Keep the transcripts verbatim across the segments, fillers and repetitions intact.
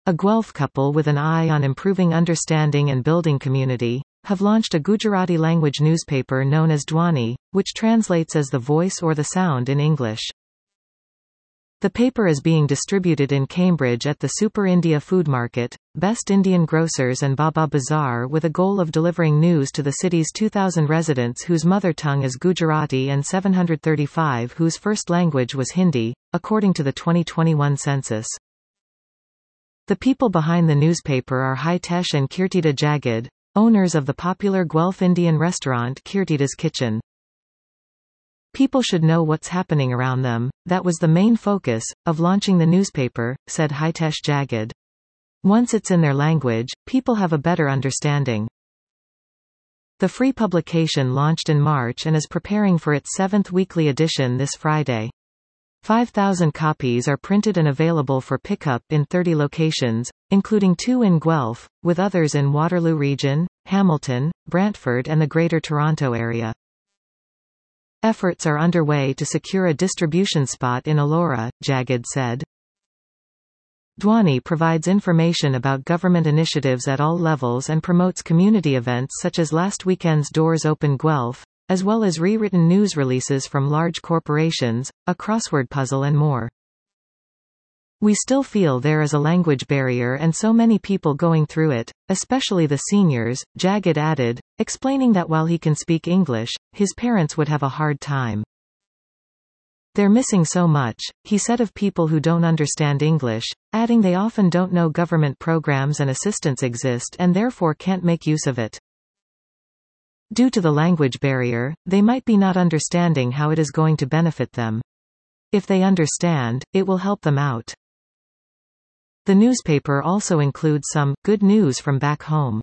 A Guelph couple with an eye on improving understanding and building community, have launched a Gujarati language newspaper known as Dhwani, which translates as the voice or the sound in English. The paper is being distributed in Cambridge at the Super India Food Market, Best Indian Grocers and Baba Bazaar, with a goal of delivering news to the city's two thousand residents whose mother tongue is Gujarati and seven hundred thirty-five whose first language was Hindi, according to the twenty twenty-one census. The people behind the newspaper are Hitesh and Kirtida Jagad, owners of the popular Guelph Indian restaurant Kirtida's Kitchen. People should know what's happening around them. That was the main focus of launching the newspaper, said Hitesh Jagad. Once it's in their language, people have a better understanding. The free publication launched in March and is preparing for its seventh weekly edition this Friday. five thousand copies are printed and available for pickup in thirty locations, including two in Guelph, with others in Waterloo Region, Hamilton, Brantford and the Greater Toronto Area. Efforts are underway to secure a distribution spot in Elora, Jagad said. Dhwani provides information about government initiatives at all levels and promotes community events such as last weekend's Doors Open Guelph, as well as rewritten news releases from large corporations, a crossword puzzle and more. We still feel there is a language barrier and so many people going through it, especially the seniors, Jagad added, explaining that while he can speak English, his parents would have a hard time. They're missing so much, he said of people who don't understand English, adding they often don't know government programs and assistance exist and therefore can't make use of it. Due to the language barrier, they might be not understanding how it is going to benefit them. If they understand, it will help them out. The newspaper also includes some good news from back home.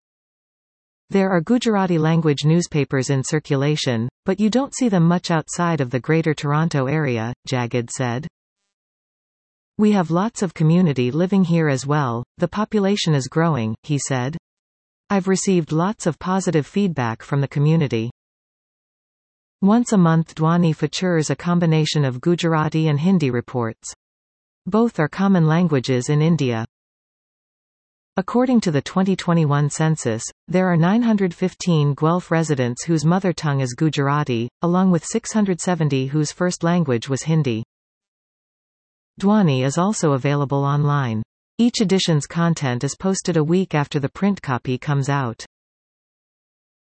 There are Gujarati language newspapers in circulation, but you don't see them much outside of the Greater Toronto Area, Jagad said. We have lots of community living here as well, the population is growing, he said. I've received lots of positive feedback from the community. Once a month Dhwani features a combination of Gujarati and Hindi reports. Both are common languages in India. According to the twenty twenty-one census, there are nine hundred fifteen Guelph residents whose mother tongue is Gujarati, along with six hundred seventy whose first language was Hindi. Dhwani is also available online. Each edition's content is posted a week after the print copy comes out.